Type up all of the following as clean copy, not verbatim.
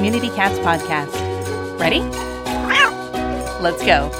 Community Cats podcast. Ready? Let's go.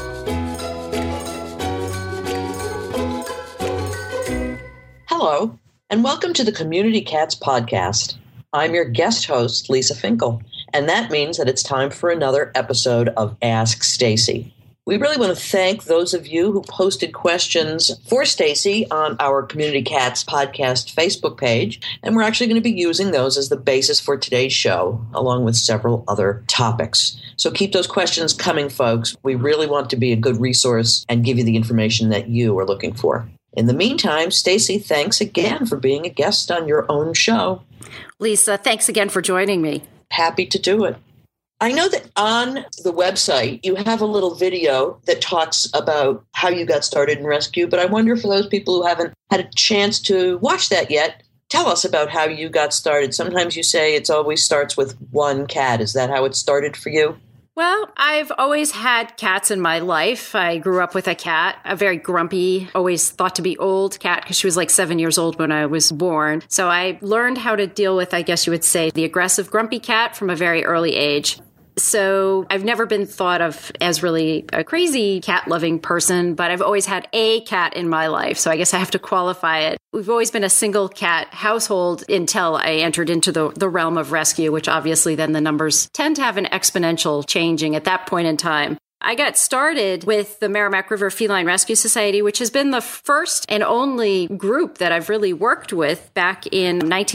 Hello, and welcome to the Community Cats podcast. I'm your guest host, Lisa Finkel, and that means that it's time for another episode of Ask Stacy. We really want to thank those of you who posted questions for Stacy on our Community Cats podcast Facebook page, and we're actually going to be using those as the basis for today's show, along with several other topics. So keep those questions coming, folks. We really want to be a good resource and give you the information that you are looking for. In the meantime, Stacy, thanks again for being a guest on your own show. Lisa, thanks again for joining me. Happy to do it. I know that on the website, you have a little video that talks about how you got started in rescue, but I wonder for those people who haven't had a chance to watch that yet, tell us about how you got started. Sometimes you say it always starts with one cat. Is that how it started for you? Well, I've always had cats in my life. I grew up with a cat, a very grumpy, always thought to be old cat because she was like 7 years old when I was born. So I learned how to deal with, I guess you would say, the aggressive, grumpy cat from a very early age. So I've never been thought of as really a crazy cat-loving person, but I've always had a cat in my life. So I guess I have to qualify it. We've always been a single cat household until I entered into the realm of rescue, which obviously then the numbers tend to have an exponential changing at that point in time. I got started with the Merrimack River Feline Rescue Society, which has been the first and only group that I've really worked with back in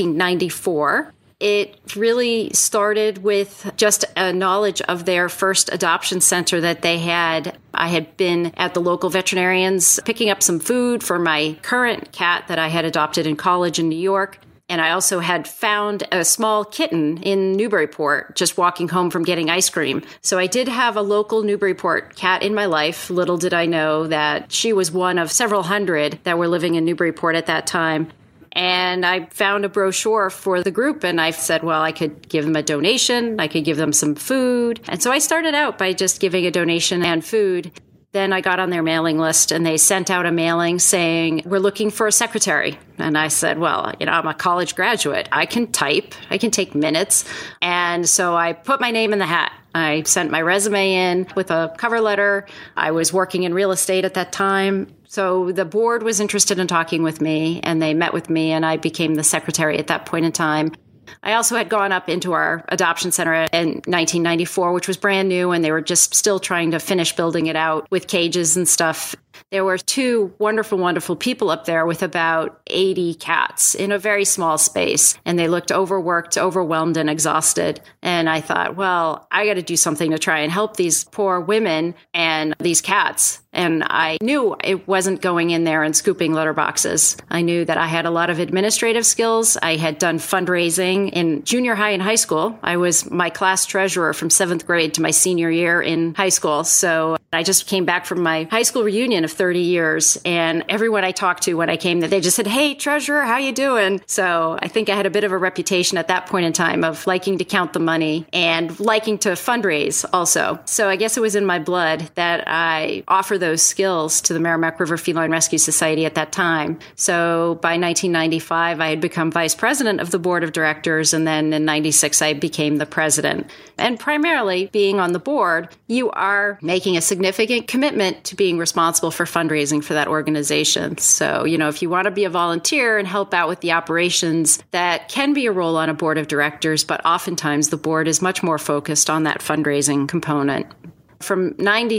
1994. It really started with just a knowledge of their first adoption center that they had. I had been at the local veterinarians picking up some food for my current cat that I had adopted in college in New York. And I also had found a small kitten in Newburyport, just walking home from getting ice cream. So I did have a local Newburyport cat in my life. Little did I know that she was one of several hundred that were living in Newburyport at that time. And I found a brochure for the group and I said, well, I could give them a donation. I could give them some food. And so I started out by just giving a donation and food. Then I got on their mailing list and they sent out a mailing saying, we're looking for a secretary. And I said, well, I'm a college graduate. I can type. I can take minutes. And so I put my name in the hat. I sent my resume in with a cover letter. I was working in real estate at that time. So the board was interested in talking with me and they met with me and I became the secretary at that point in time. I also had gone up into our adoption center in 1994, which was brand new, and they were just still trying to finish building it out with cages and stuff. There were two wonderful, wonderful people up there with about 80 cats in a very small space, and they looked overworked, overwhelmed, and exhausted. And I thought, well, I got to do something to try and help these poor women and these cats. And I knew it wasn't going in there and scooping litter boxes. I knew that I had a lot of administrative skills. I had done fundraising in junior high and high school. I was my class treasurer from 7th grade to my senior year in high school. So I just came back from my high school reunion of 30 years. And everyone I talked to when I came there, they just said, hey, treasurer, how you doing? So I think I had a bit of a reputation at that point in time of liking to count the money and liking to fundraise also. So I guess it was in my blood that I offer those skills to the Merrimack River Feline Rescue Society at that time. So by 1995, I had become vice president of the board of directors. And then in 96, I became the president. And primarily being on the board, you are making a significant commitment to being responsible for fundraising for that organization. So, if you want to be a volunteer and help out with the operations, that can be a role on a board of directors, but oftentimes the board is much more focused on that fundraising component. From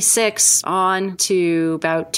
96 on to about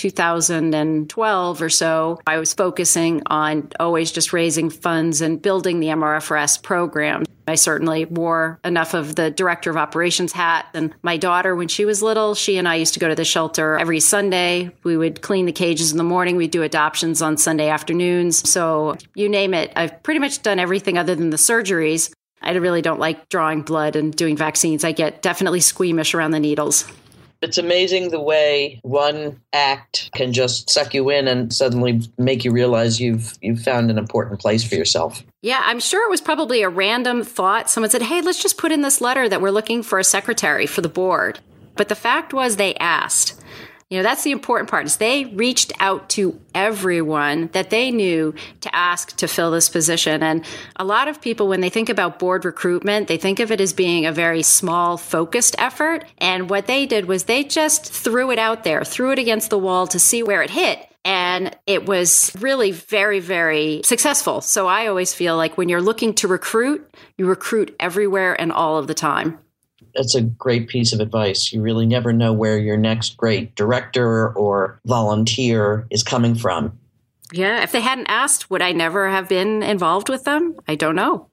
2012 or so, I was focusing on always just raising funds and building the MRFRS program. I certainly wore enough of the director of operations hat. And my daughter, when she was little, she and I used to go to the shelter every Sunday. We would clean the cages in the morning. We'd do adoptions on Sunday afternoons. So you name it. I've pretty much done everything other than the surgeries. I really don't like drawing blood and doing vaccines. I get definitely squeamish around the needles. It's amazing the way one act can just suck you in and suddenly make you realize you've found an important place for yourself. Yeah, I'm sure it was probably a random thought. Someone said, hey, let's just put in this letter that we're looking for a secretary for the board. But the fact was they asked. That's the important part, is they reached out to everyone that they knew to ask to fill this position. And a lot of people, when they think about board recruitment, they think of it as being a very small, focused effort. And what they did was they just threw it out there, threw it against the wall to see where it hit. And it was really very, very successful. So I always feel like when you're looking to recruit, you recruit everywhere and all of the time. That's a great piece of advice. You really never know where your next great director or volunteer is coming from. Yeah, if they hadn't asked, would I never have been involved with them? I don't know.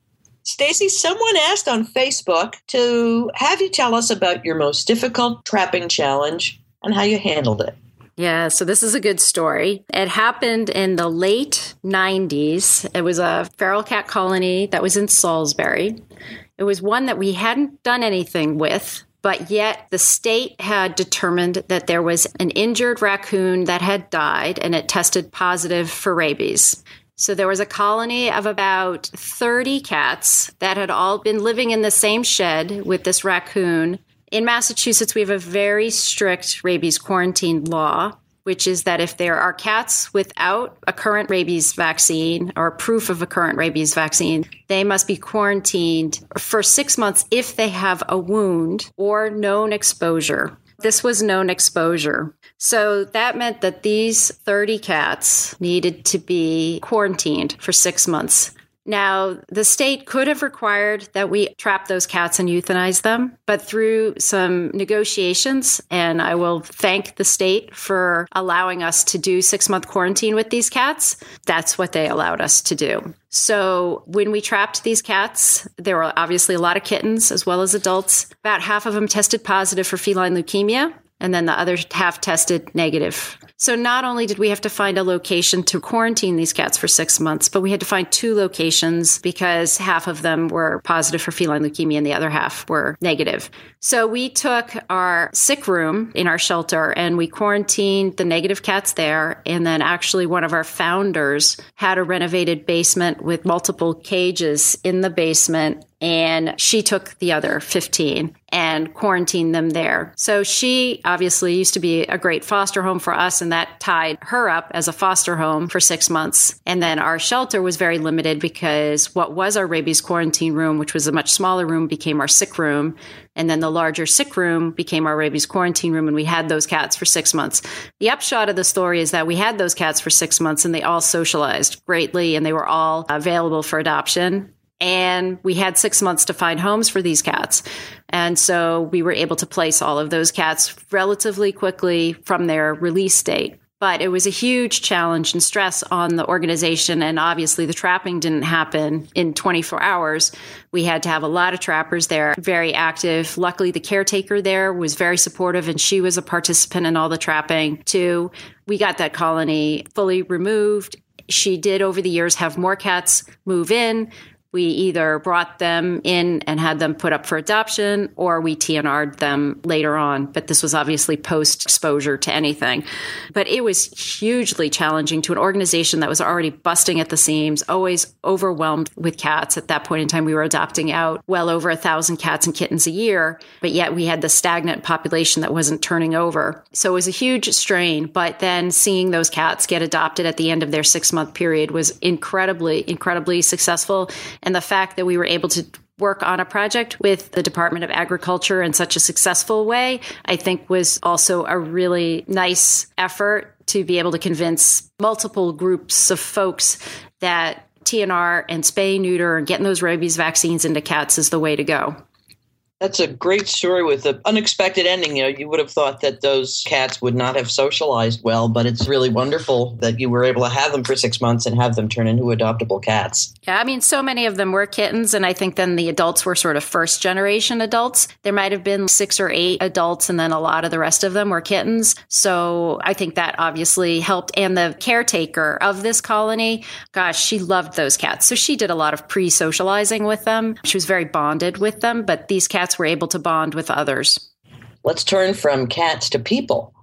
Stacy, someone asked on Facebook to have you tell us about your most difficult trapping challenge and how you handled it. Yeah, so this is a good story. It happened in the late 90s. It was a feral cat colony that was in Salisbury. It was one that we hadn't done anything with, but yet the state had determined that there was an injured raccoon that had died, and it tested positive for rabies. So there was a colony of about 30 cats that had all been living in the same shed with this raccoon. In Massachusetts, we have a very strict rabies quarantine law, which is that if there are cats without a current rabies vaccine or proof of a current rabies vaccine, they must be quarantined for 6 months if they have a wound or known exposure. This was known exposure. So that meant that these 30 cats needed to be quarantined for 6 months. Now, the state could have required that we trap those cats and euthanize them, but through some negotiations, and I will thank the state for allowing us to do 6-month quarantine with these cats, that's what they allowed us to do. So when we trapped these cats, there were obviously a lot of kittens as well as adults. About half of them tested positive for feline leukemia, and then the other half tested negative. So not only did we have to find a location to quarantine these cats for 6 months, but we had to find 2 locations because half of them were positive for feline leukemia and the other half were negative. So we took our sick room in our shelter and we quarantined the negative cats there. And then actually one of our founders had a renovated basement with multiple cages in the basement. And she took the other 15 and quarantined them there. So she obviously used to be a great foster home for us, and that tied her up as a foster home for 6 months. And then our shelter was very limited because what was our rabies quarantine room, which was a much smaller room, became our sick room. And then the larger sick room became our rabies quarantine room, and we had those cats for 6 months. The upshot of the story is that we had those cats for 6 months, and they all socialized greatly, and they were all available for adoption. And we had 6 months to find homes for these cats. And so we were able to place all of those cats relatively quickly from their release date. But it was a huge challenge and stress on the organization. And obviously the trapping didn't happen in 24 hours. We had to have a lot of trappers there, very active. Luckily, the caretaker there was very supportive, and she was a participant in all the trapping too. We got that colony fully removed. She did over the years have more cats move in. We either brought them in and had them put up for adoption, or we TNR'd them later on. But this was obviously post-exposure to anything. But it was hugely challenging to an organization that was already busting at the seams, always overwhelmed with cats. At that point in time, we were adopting out well over 1,000 cats and kittens a year, but yet we had the stagnant population that wasn't turning over. So it was a huge strain. But then seeing those cats get adopted at the end of their 6-month period was incredibly, incredibly successful. And the fact that we were able to work on a project with the Department of Agriculture in such a successful way, I think was also a really nice effort to be able to convince multiple groups of folks that TNR and spay, neuter, and getting those rabies vaccines into cats is the way to go. That's a great story with an unexpected ending. You would have thought that those cats would not have socialized well, but it's really wonderful that you were able to have them for 6 months and have them turn into adoptable cats. Yeah, I mean, so many of them were kittens, and I think then the adults were sort of first-generation adults. There might have been 6 or 8 adults, and then a lot of the rest of them were kittens. So I think that obviously helped. And the caretaker of this colony, gosh, she loved those cats. So she did a lot of pre-socializing with them. She was very bonded with them, but these cats were able to bond with others. Let's turn from cats to people.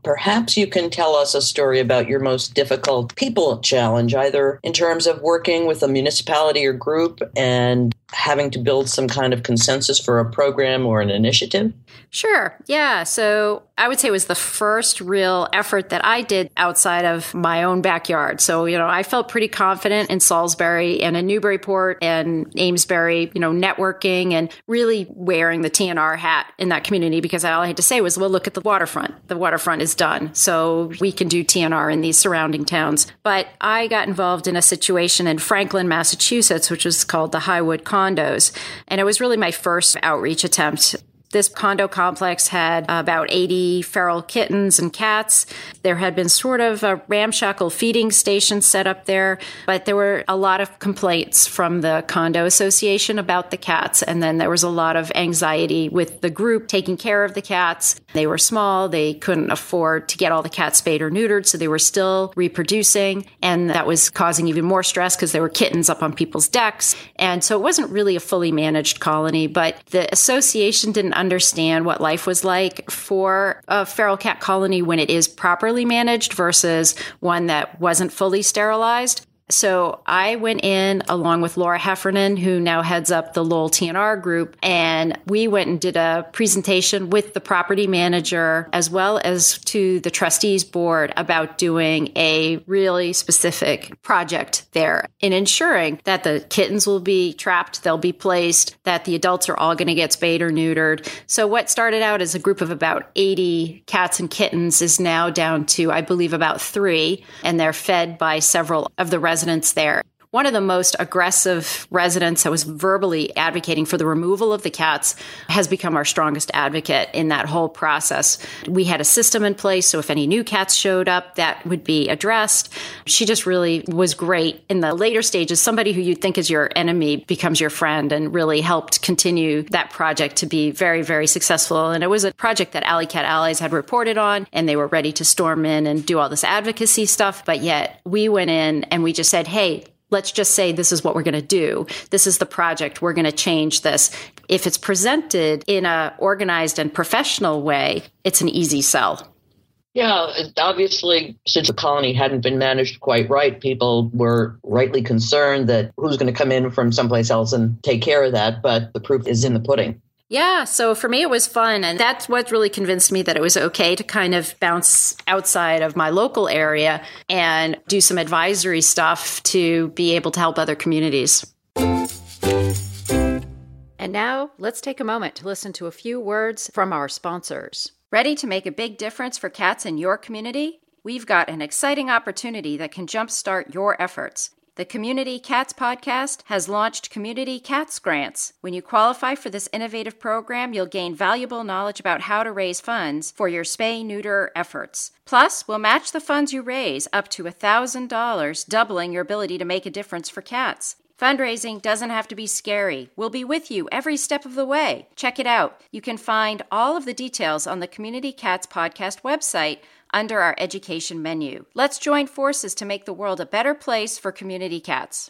Perhaps you can tell us a story about your most difficult people challenge, either in terms of working with a municipality or group and having to build some kind of consensus for a program or an initiative? Sure. Yeah. So I would say it was the first real effort that I did outside of my own backyard. So, I felt pretty confident in Salisbury and in Newburyport and Amesbury, networking and really wearing the TNR hat in that community, because all I had to say was, well, look at the waterfront. The waterfront is done. So we can do TNR in these surrounding towns. But I got involved in a situation in Franklin, Massachusetts, which was called the Highwood Condos. And it was really my first outreach attempt. This condo complex had about 80 feral kittens and cats. There had been sort of a ramshackle feeding station set up there, but there were a lot of complaints from the condo association about the cats. And then there was a lot of anxiety with the group taking care of the cats. They were small. They couldn't afford to get all the cats spayed or neutered, so they were still reproducing. And that was causing even more stress because there were kittens up on people's decks. And so it wasn't really a fully managed colony, but the association didn't understand what life was like for a feral cat colony when it is properly managed versus one that wasn't fully sterilized. So I went in along with Laura Heffernan, who now heads up the Lowell TNR group, and we went and did a presentation with the property manager as well as to the trustees board about doing a really specific project there in ensuring that the kittens will be trapped, they'll be placed, that the adults are all going to get spayed or neutered. So what started out as a group of about 80 cats and kittens is now down to, I believe, about 3, and they're fed by several of the residents there. One of the most aggressive residents that was verbally advocating for the removal of the cats has become our strongest advocate in that whole process. We had a system in place, so if any new cats showed up, that would be addressed. She just really was great. In the later stages, somebody who you'd think is your enemy becomes your friend and really helped continue that project to be very, very successful. And it was a project that Alley Cat Allies had reported on, and they were ready to storm in and do all this advocacy stuff. But yet we went in and we just said, hey, let's just say this is what we're going to do. This is the project. We're going to change this. If it's presented in a organized and professional way, it's an easy sell. Yeah, obviously, since the colony hadn't been managed quite right, people were rightly concerned that who's going to come in from someplace else and take care of that. But the proof is in the pudding. Yeah, so for me, it was fun. And that's what really convinced me that it was okay to kind of bounce outside of my local area and do some advisory stuff to be able to help other communities. And now let's take a moment to listen to a few words from our sponsors. Ready to make a big difference for cats in your community? We've got an exciting opportunity that can jumpstart your efforts. The Community Cats Podcast has launched Community Cats Grants. When you qualify for this innovative program, you'll gain valuable knowledge about how to raise funds for your spay-neuter efforts. Plus, we'll match the funds you raise up to $1,000, doubling your ability to make a difference for cats. Fundraising doesn't have to be scary. We'll be with you every step of the way. Check it out. You can find all of the details on the Community Cats Podcast website under our education menu. Let's join forces to make the world a better place for community cats.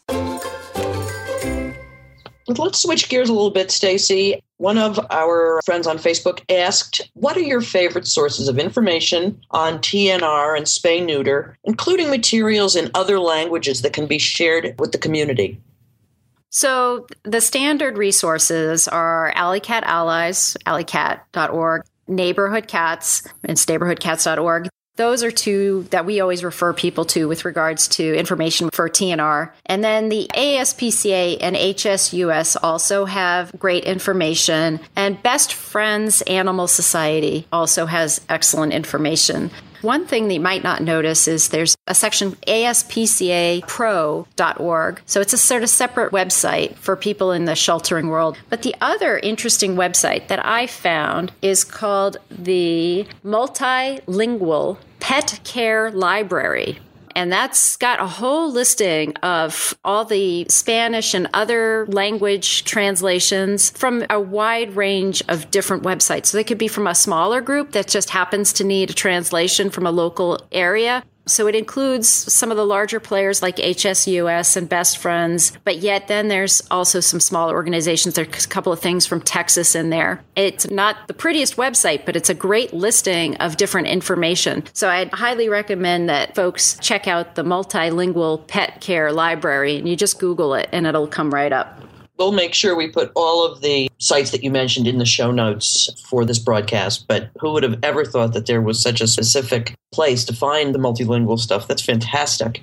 Let's switch gears a little bit, Stacy. One of our friends on Facebook asked, what are your favorite sources of information on TNR and spay-neuter, including materials in other languages that can be shared with the community? So the standard resources are Alley Cat Allies, alleycat.org, Neighborhood Cats, it's neighborhoodcats.org. Those are two that we always refer people to with regards to information for TNR. And then the ASPCA and HSUS also have great information. And Best Friends Animal Society also has excellent information. One thing that you might not notice is there's a section, aspcapro.org. So it's a sort of separate website for people in the sheltering world. But the other interesting website that I found is called the Multilingual Pet Care Library. And that's got a whole listing of all the Spanish and other language translations from a wide range of different websites. So they could be from a smaller group that just happens to need a translation from a local area, So it includes some of the larger players like HSUS and Best Friends, but yet then there's also some smaller organizations. There's a couple of things from Texas in there. It's not the prettiest website, but it's a great listing of different information. So I'd highly recommend that folks check out the Multilingual Pet Care Library, and you just Google it and it'll come right up. We'll make sure we put all of the sites that you mentioned in the show notes for this broadcast, but who would have ever thought that there was such a specific place to find the multilingual stuff? That's fantastic.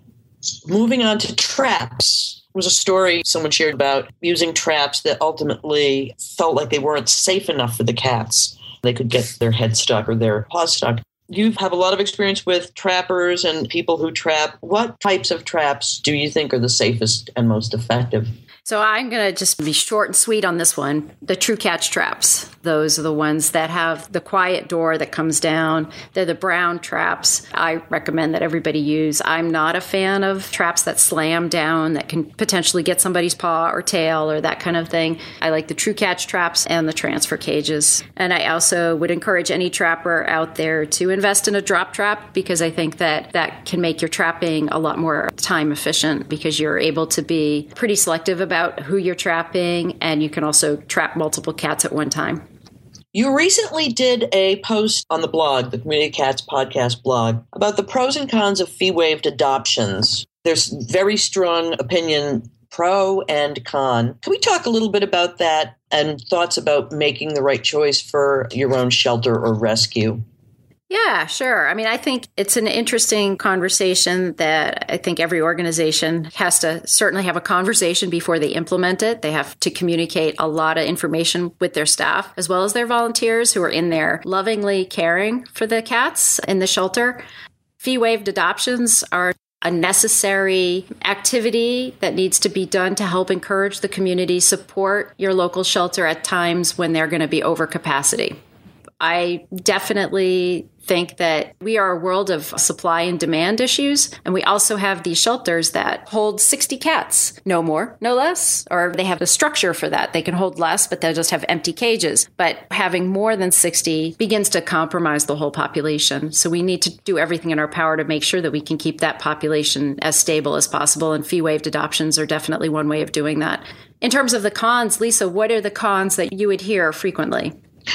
Moving on to traps. There was a story someone shared about using traps that ultimately felt like they weren't safe enough for the cats. They could get their head stuck or their paws stuck. You have a lot of experience with trappers and people who trap. What types of traps do you think are the safest and most effective? So I'm going to just be short and sweet on this one. The True Catch traps. Those are the ones that have the quiet door that comes down. They're the brown traps I recommend that everybody use. I'm not a fan of traps that slam down that can potentially get somebody's paw or tail or that kind of thing. I like the True Catch traps and the transfer cages. And I also would encourage any trapper out there to invest in a drop trap, because I think that that can make your trapping a lot more time efficient, because you're able to be pretty selective about who you're trapping, and you can also trap multiple cats at one time. You recently did a post on the blog, the Community Cats podcast blog, about the pros and cons of fee-waived adoptions. There's very strong opinion, pro and con. Can we talk a little bit about that and thoughts about making the right choice for your own shelter or rescue? Yeah, sure. I mean, I think it's an interesting conversation that I think every organization has to certainly have a conversation before they implement it. They have to communicate a lot of information with their staff, as well as their volunteers who are in there lovingly caring for the cats in the shelter. Fee-waived adoptions are a necessary activity that needs to be done to help encourage the community, support your local shelter at times when they're going to be over capacity. I definitely think that we are a world of supply and demand issues, and we also have these shelters that hold 60 cats, no more, no less, or they have a structure for that. They can hold less, but they'll just have empty cages. But having more than 60 begins to compromise the whole population. So we need to do everything in our power to make sure that we can keep that population as stable as possible, and fee-waived adoptions are definitely one way of doing that. In terms of the cons, Lisa, what are the cons that you would hear frequently?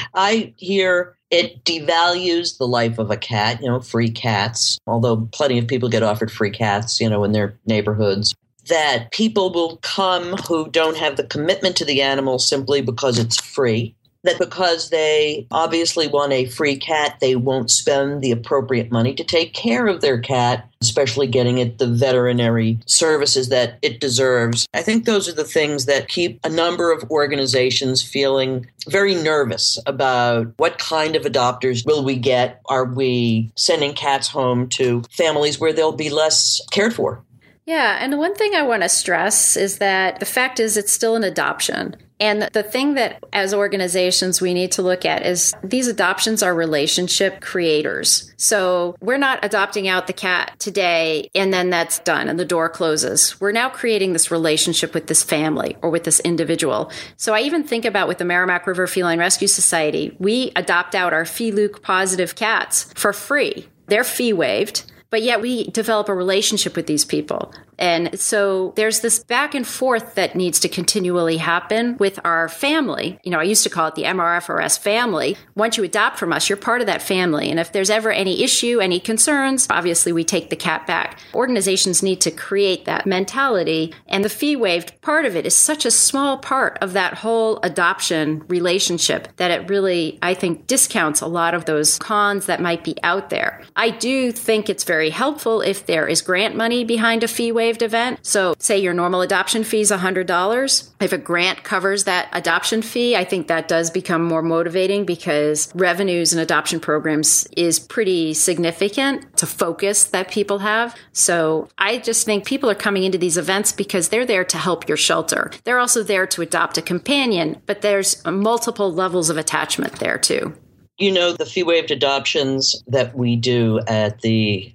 I hear it devalues the life of a cat, free cats, although plenty of people get offered free cats, in their neighborhoods, that people will come who don't have the commitment to the animal simply because it's free, that because they obviously want a free cat, they won't spend the appropriate money to take care of their cat, especially getting it the veterinary services that it deserves. I think those are the things that keep a number of organizations feeling very nervous about what kind of adopters will we get? Are we sending cats home to families where they'll be less cared for? Yeah, and the one thing I want to stress is that the fact is it's still an adoption. And the thing that as organizations we need to look at is these adoptions are relationship creators. So we're not adopting out the cat today and then that's done and the door closes. We're now creating this relationship with this family or with this individual. So I even think about with the Merrimack River Feline Rescue Society, we adopt out our FELUC positive cats for free. They're fee waived. But yet we develop a relationship with these people. And so there's this back and forth that needs to continually happen with our family. I used to call it the MRFRS family. Once you adopt from us, you're part of that family. And if there's ever any issue, any concerns, obviously we take the cat back. Organizations need to create that mentality. And the fee waived part of it is such a small part of that whole adoption relationship that it really, I think, discounts a lot of those cons that might be out there. I do think it's very helpful if there is grant money behind a fee-waived event. So say your normal adoption fee is $100. If a grant covers that adoption fee, I think that does become more motivating because revenues in adoption programs is pretty significant to focus that people have. So I just think people are coming into these events because they're there to help your shelter. They're also there to adopt a companion, but there's multiple levels of attachment there too. The fee-waived adoptions that we do at the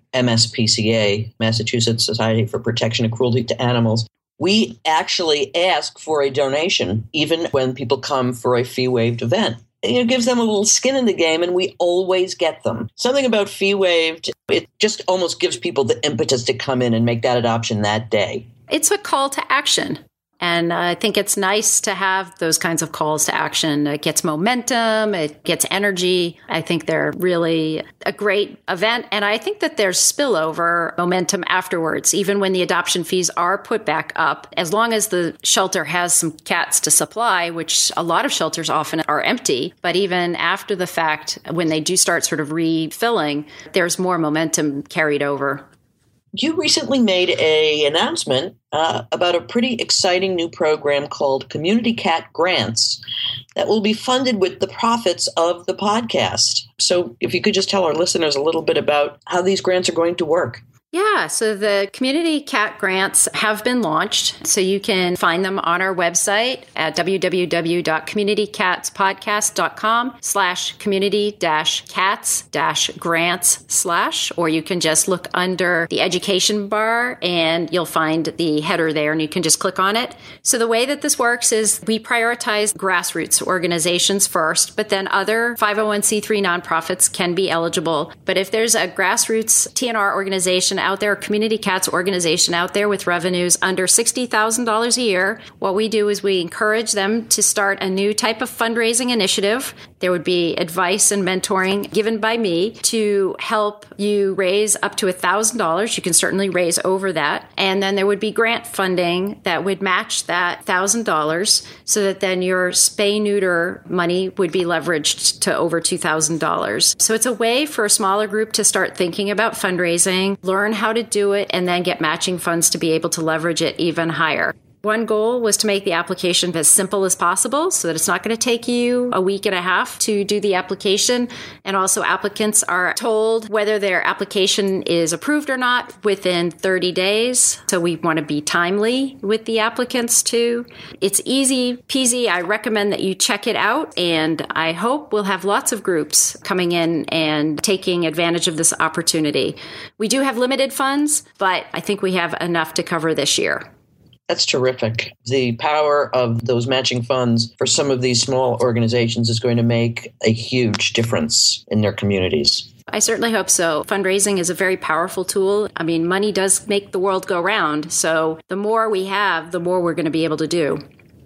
MSPCA, Massachusetts Society for Protection of Cruelty to Animals, we actually ask for a donation, even when people come for a fee-waived event. gives them a little skin in the game, and we always get them. Something about Fee Waived, it just almost gives people the impetus to come in and make that adoption that day. It's a call to action. And I think it's nice to have those kinds of calls to action. It gets momentum, it gets energy. I think they're really a great event. And I think that there's spillover momentum afterwards, even when the adoption fees are put back up. As long as the shelter has some cats to supply, which a lot of shelters often are empty. But even after the fact, when they do start sort of refilling, there's more momentum carried over. You recently made an announcement about a pretty exciting new program called Community Cat Grants that will be funded with the profits of the podcast. So if you could just tell our listeners a little bit about how these grants are going to work. Yeah, so the Community Cat Grants have been launched. So you can find them on our website at www.community-cats.com/community-cats-grants/ or you can just look under the education bar and you'll find the header there and you can just click on it. So the way that this works is we prioritize grassroots organizations first, but then other 501c3 nonprofits can be eligible. But if there's a grassroots TNR organization out there, a community cats organization out there with revenues under $60,000 a year, what we do is we encourage them to start a new type of fundraising initiative. There would be advice and mentoring given by me to help you raise up to $1,000. You can certainly raise over that. And then there would be grant funding that would match that $1,000 so that then your spay-neuter money would be leveraged to over $2,000. So it's a way for a smaller group to start thinking about fundraising, learn how to do it, and then get matching funds to be able to leverage it even higher. One goal was to make the application as simple as possible so that it's not going to take you a week and a half to do the application. And also applicants are told whether their application is approved or not within 30 days. So we want to be timely with the applicants too. It's easy peasy. I recommend that you check it out. And I hope we'll have lots of groups coming in and taking advantage of this opportunity. We do have limited funds, but I think we have enough to cover this year. That's terrific. The power of those matching funds for some of these small organizations is going to make a huge difference in their communities. I certainly hope so. Fundraising is a very powerful tool. I mean, money does make the world go round. So the more we have, the more we're going to be able to do.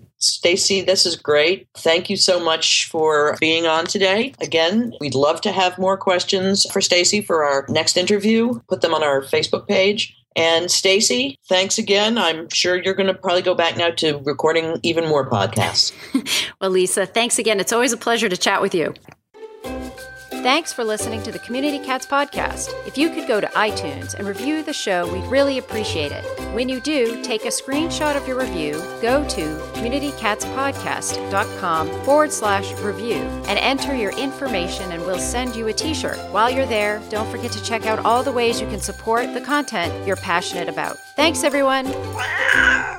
Stacy, this is great. Thank you so much for being on today. Again, we'd love to have more questions for Stacy for our next interview. Put them on our Facebook page. And Stacy, thanks again. I'm sure you're going to probably go back now to recording even more podcasts. Well, Lisa, thanks again. It's always a pleasure to chat with you. Thanks for listening to the Community Cats Podcast. If you could go to iTunes and review the show, we'd really appreciate it. When you do, take a screenshot of your review, go to communitycatspodcast.com/review and enter your information and we'll send you a t-shirt. While you're there, don't forget to check out all the ways you can support the content you're passionate about. Thanks, everyone.